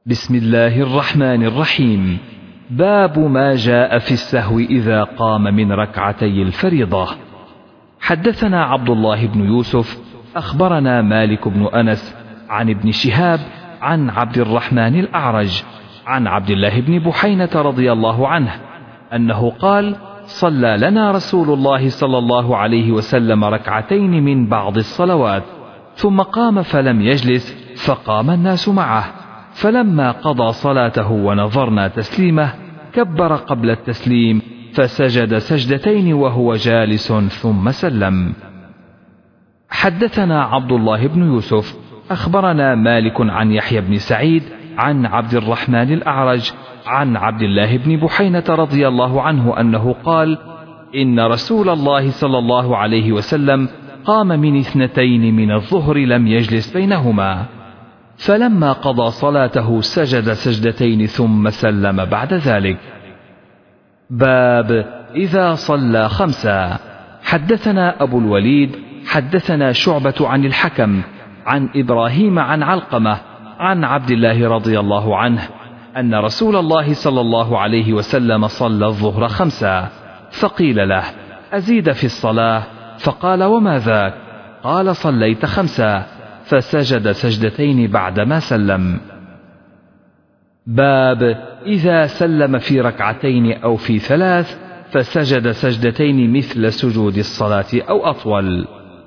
بسم الله الرحمن الرحيم. باب ما جاء في السهو إذا قام من ركعتي الفريضة. حدثنا عبد الله بن يوسف أخبرنا مالك بن أنس عن ابن شهاب عن عبد الرحمن الأعرج عن عبد الله بن بحينة رضي الله عنه أنه قال: صلى لنا رسول الله صلى الله عليه وسلم ركعتين من بعض الصلوات، ثم قام فلم يجلس، فقام الناس معه، فلما قضى صلاته ونظرنا تسليمه كبر قبل التسليم فسجد سجدتين وهو جالس ثم سلم. حدثنا عبد الله بن يوسف أخبرنا مالك عن يحيى بن سعيد عن عبد الرحمن الأعرج عن عبد الله بن بحينة رضي الله عنه أنه قال: إن رسول الله صلى الله عليه وسلم قام من 2 من الظهر لم يجلس بينهما، فلما قضى صلاته سجد سجدتين ثم سلم بعد ذلك. باب إذا صلى 5. حدثنا أبو الوليد حدثنا شعبة عن الحكم عن إبراهيم عن علقمة عن عبد الله رضي الله عنه أن رسول الله صلى الله عليه وسلم صلى الظهر 5، فقيل له: أزيد في الصلاة؟ فقال: وما ذاك؟ قال: صليت 5، فسجد سجدتين بعدما سلم. باب إذا سلم في ركعتين أو في 3 فسجد سجدتين مثل سجود الصلاة أو أطول.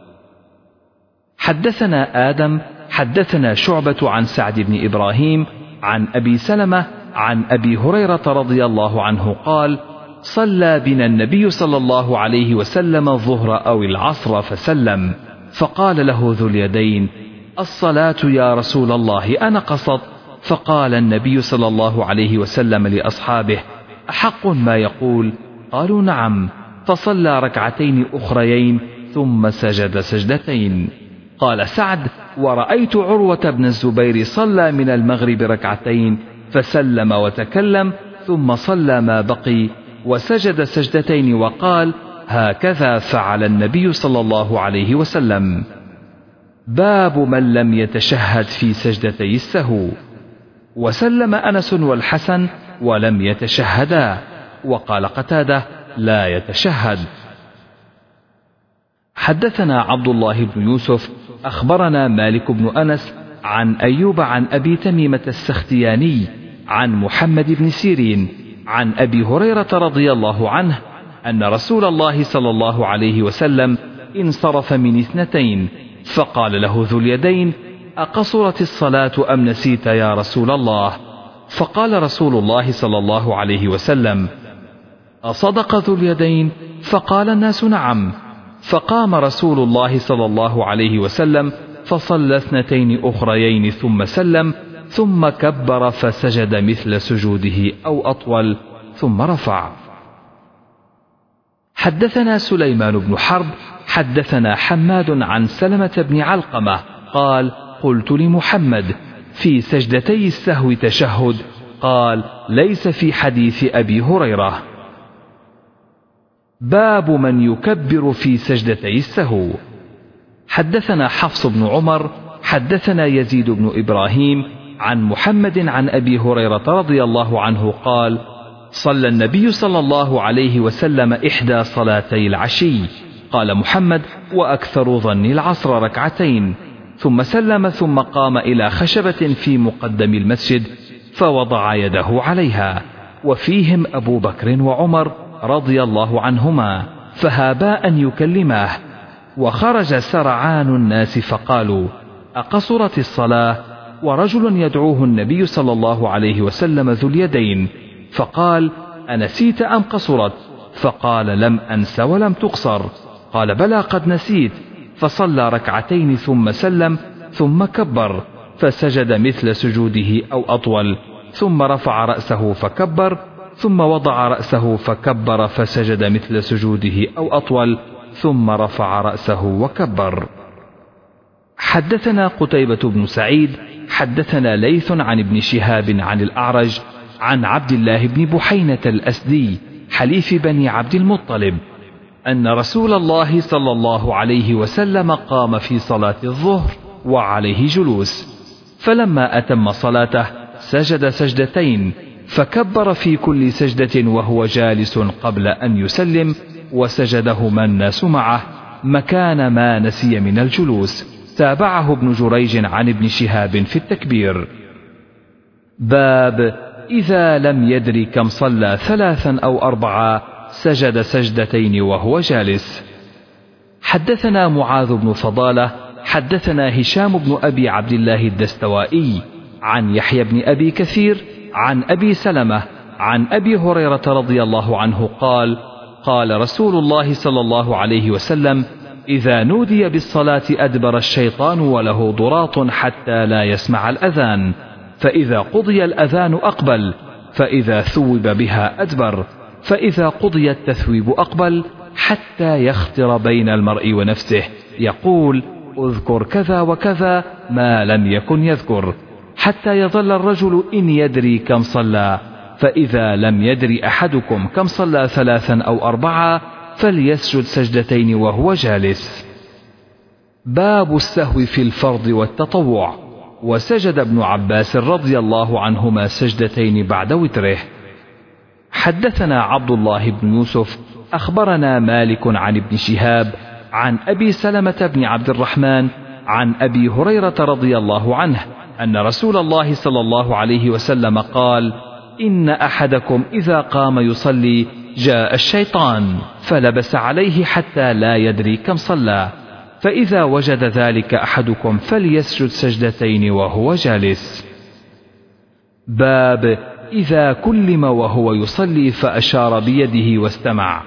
حدثنا آدم حدثنا شعبة عن سعد بن إبراهيم عن أبي سلمة عن أبي هريرة رضي الله عنه قال: صلى بنا النبي صلى الله عليه وسلم الظهر أو العصر فسلم، فقال له ذو اليدين: الصلاة يا رسول الله أنقصت؟ فقال النبي صلى الله عليه وسلم لأصحابه: أحق ما يقول؟ قالوا: نعم. فصلى ركعتين أخريين ثم سجد سجدتين. قال سعد: ورأيت عروة بن الزبير صلى من المغرب ركعتين فسلم وتكلم ثم صلى ما بقي وسجد سجدتين وقال: هكذا فعل النبي صلى الله عليه وسلم. باب من لم يتشهد في سجدتي السهو. وسلم أنس والحسن ولم يتشهدا، وقال قتادة: لا يتشهد. حدثنا عبد الله بن يوسف أخبرنا مالك بن أنس عن أيوب عن أبي تميمة السختياني عن محمد بن سيرين عن أبي هريرة رضي الله عنه أن رسول الله صلى الله عليه وسلم انصرف من 2، فقال له ذو اليدين: أقصرت الصلاة أم نسيت يا رسول الله؟ فقال رسول الله صلى الله عليه وسلم: أصدق ذو اليدين؟ فقال الناس: نعم. فقام رسول الله صلى الله عليه وسلم فصلى 2 أخريين ثم سلم، ثم كبر فسجد مثل سجوده أو أطول ثم رفع. حدثنا سليمان بن حرب حدثنا حماد عن سلمة بن علقمة قال: قلت لمحمد: في سجدتي السهو تشهد؟ قال: ليس في حديث أبي هريرة. باب من يكبر في سجدتي السهو. حدثنا حفص بن عمر حدثنا يزيد بن إبراهيم عن محمد عن أبي هريرة رضي الله عنه قال: صلى النبي صلى الله عليه وسلم 1 صلاتي العشي. قال محمد: وأكثر ظني العصر 2، ثم سلم ثم قام إلى خشبة في مقدم المسجد فوضع يده عليها، وفيهم أبو بكر وعمر رضي الله عنهما، فهابا أن يكلماه، وخرج سرعان الناس فقالوا: أقصرت الصلاة؟ ورجل يدعوه النبي صلى الله عليه وسلم ذو اليدين، فقال: أنسيت أم قصرت؟ فقال: لم أنس ولم تقصر. قال: بلى قد نسيت. فصلى 2 ثم سلم ثم كبر فسجد مثل سجوده أو أطول، ثم رفع رأسه فكبر، ثم وضع رأسه فكبر فسجد مثل سجوده أو أطول، ثم رفع رأسه وكبر. حدثنا قتيبة بن سعيد حدثنا ليث عن ابن شهاب عن الأعرج عن عبد الله بن بحينة الأسدي حليف بني عبد المطلب أن رسول الله صلى الله عليه وسلم قام في صلاة الظهر وعليه جلوس، فلما أتم صلاته سجد سجدتين، فكبر في كل سجدة وهو جالس قبل أن يسلم، وسجدهما الناس معه مكان ما نسي من الجلوس. تابعه ابن جريج عن ابن شهاب في التكبير. باب إذا لم يدر كم صلى 3 أو 4 سجد سجدتين وهو جالس. حدثنا معاذ بن فضالة حدثنا هشام بن أبي عبد الله الدستوائي عن يحيى بن أبي كثير عن أبي سلمة عن أبي هريرة رضي الله عنه قال: قال رسول الله صلى الله عليه وسلم: إذا نودي بالصلاة أدبر الشيطان وله ضراط حتى لا يسمع الأذان، فإذا قضي الأذان أقبل، فإذا ثوب بها أدبر، فإذا قضي التثويب أقبل، حتى يخطر بين المرء ونفسه يقول: اذكر كذا وكذا ما لم يكن يذكر، حتى يظل الرجل إن يدري كم صلى، فإذا لم يدري أحدكم كم صلى 3 أو 4 فليسجد سجدتين وهو جالس. باب السهو في الفرض والتطوع. وسجد ابن عباس رضي الله عنهما سجدتين بعد وتره. حدثنا عبد الله بن يوسف أخبرنا مالك عن ابن شهاب عن أبي سلمة بن عبد الرحمن عن أبي هريرة رضي الله عنه أن رسول الله صلى الله عليه وسلم قال: إن أحدكم إذا قام يصلي جاء الشيطان فلبس عليه حتى لا يدري كم صلى، فإذا وجد ذلك أحدكم فليسجد سجدتين وهو جالس. باب إذا كلم وهو يصلي فأشار بيده واستمع.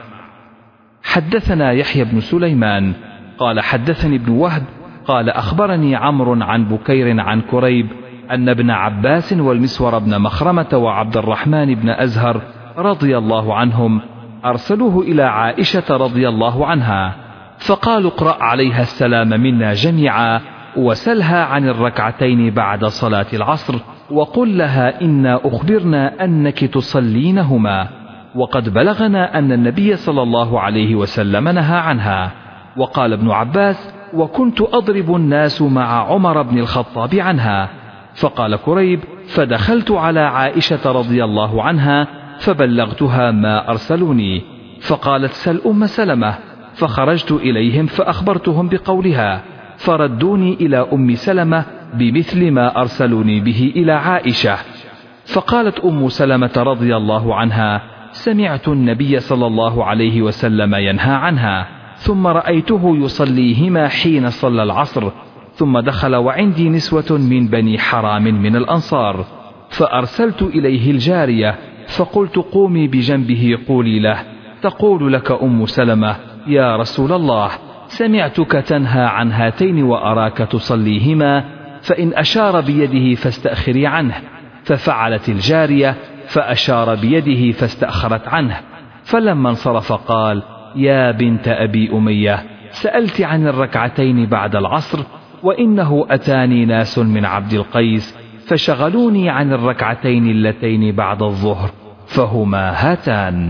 حدثنا يحيى بن سليمان قال حدثني ابن وهب قال أخبرني عمرو عن بكير عن كريب أن ابن عباس والمسور بن مخرمة وعبد الرحمن بن أزهر رضي الله عنهم أرسلوه إلى عائشة رضي الله عنها، فقالوا: اقرأ عليها السلام منا جميعا، وسلها عن الركعتين بعد صلاة العصر، وقل لها إنا أخبرنا أنك تصلينهما، وقد بلغنا أن النبي صلى الله عليه وسلم نهى عنها. وقال ابن عباس: وكنت أضرب الناس مع عمر بن الخطاب عنها. فقال كريب: فدخلت على عائشة رضي الله عنها فبلغتها ما أرسلوني، فقالت: سل أم سلمة. فخرجت إليهم فأخبرتهم بقولها، فردوني إلى أم سلمة بمثل ما أرسلوني به إلى عائشة. فقالت أم سلمة رضي الله عنها: سمعت النبي صلى الله عليه وسلم ينهى عنها، ثم رأيته يصليهما حين صلى العصر، ثم دخل وعندي نسوة من بني حرام من الأنصار، فأرسلت إليه الجارية فقلت: قومي بجنبه قولي له: تقول لك أم سلمة: يا رسول الله، سمعتك تنهى عن هاتين وأراك تصليهما، فإن أشار بيده فاستأخري عنه. ففعلت الجارية فأشار بيده فاستأخرت عنه. فلما انصرف قال: يا بنت أبي أمية، سألت عن الركعتين بعد العصر، وإنه أتاني ناس من عبد القيس فشغلوني عن الركعتين اللتين بعد الظهر، فهما هاتان.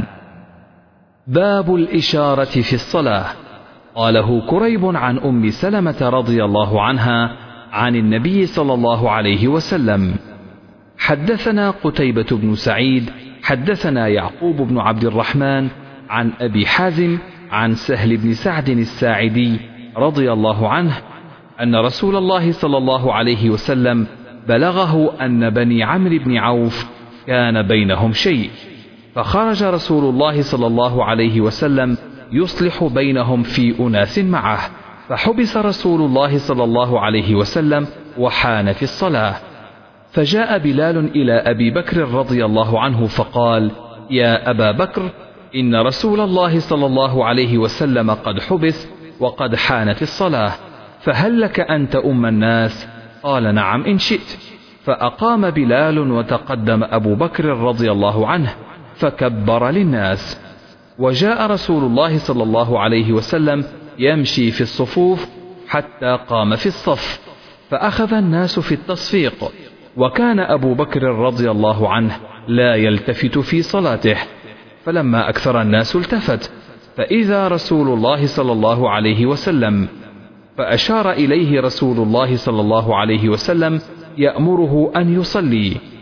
باب الإشارة في الصلاة. قاله كريب عن أم سلمة رضي الله عنها عن النبي صلى الله عليه وسلم. حدثنا قتيبة بن سعيد حدثنا يعقوب بن عبد الرحمن عن أبي حازم عن سهل بن سعد الساعدي رضي الله عنه أن رسول الله صلى الله عليه وسلم بلغه أن بني عمرو بن عوف كان بينهم شيء، فخرج رسول الله صلى الله عليه وسلم يصلح بينهم في أناس معه، فحبس رسول الله صلى الله عليه وسلم وحانت الصلاة، فجاء بلال إلى أبي بكر رضي الله عنه فقال: يا أبا بكر، إن رسول الله صلى الله عليه وسلم قد حبس وقد حانت الصلاة، فهل لك أن تؤم الناس؟ قال: نعم إن شئت. فأقام بلال وتقدم أبو بكر رضي الله عنه فكبر للناس، وجاء رسول الله صلى الله عليه وسلم يمشي في الصفوف حتى قام في الصف، فأخذ الناس في التصفيق، وكان أبو بكر رضي الله عنه لا يلتفت في صلاته، فلما أكثر الناس التفت، فإذا رسول الله صلى الله عليه وسلم، فأشار إليه رسول الله صلى الله عليه وسلم يأمره أن يصلي،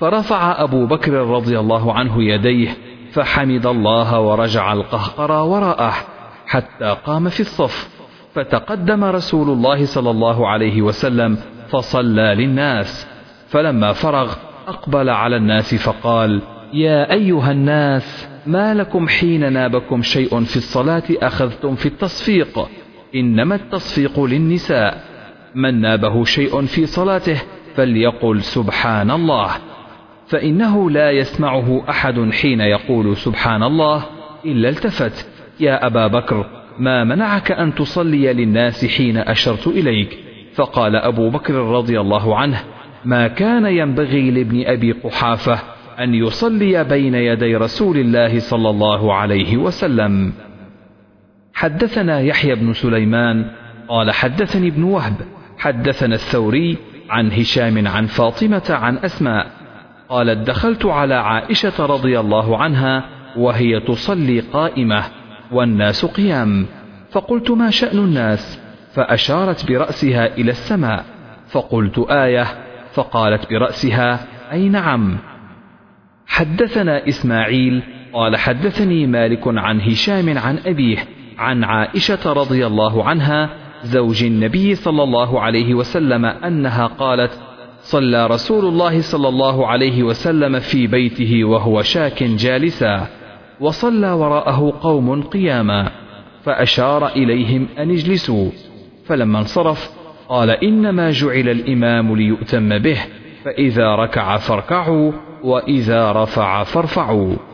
فرفع أبو بكر رضي الله عنه يديه فحمد الله ورجع القهقرى وراءه حتى قام في الصف، فتقدم رسول الله صلى الله عليه وسلم فصلى للناس، فلما فرغ أقبل على الناس فقال: يا أيها الناس، ما لكم حين نابكم شيء في الصلاة أخذتم في التصفيق؟ إنما التصفيق للنساء، من نابه شيء في صلاته فليقل سبحان الله، فإنه لا يسمعه أحد حين يقول سبحان الله إلا التفت: يا أبا بكر، ما منعك أن تصلي للناس حين أشرت إليك؟ فقال أبو بكر رضي الله عنه: ما كان ينبغي لابن أبي قحافة أن يصلي بين يدي رسول الله صلى الله عليه وسلم. حدثنا يحيى بن سليمان قال حدثني ابن وهب حدثنا الثوري عن هشام عن فاطمة عن أسماء قالت: دخلت على عائشة رضي الله عنها وهي تصلي قائمة والناس قيام، فقلت: ما شأن الناس؟ فأشارت برأسها إلى السماء، فقلت: آية، فقالت برأسها: أي نعم. حدثنا إسماعيل قال حدثني مالك عن هشام عن أبيه عن عائشة رضي الله عنها زوج النبي صلى الله عليه وسلم أنها قالت: صلى رسول الله صلى الله عليه وسلم في بيته وهو شاك جالسا، وصلى وراءه قوم قياما، فأشار إليهم أن اجلسوا، فلما انصرف قال: إنما جعل الإمام ليؤتم به، فإذا ركع فاركعوا وإذا رفع فارفعوا.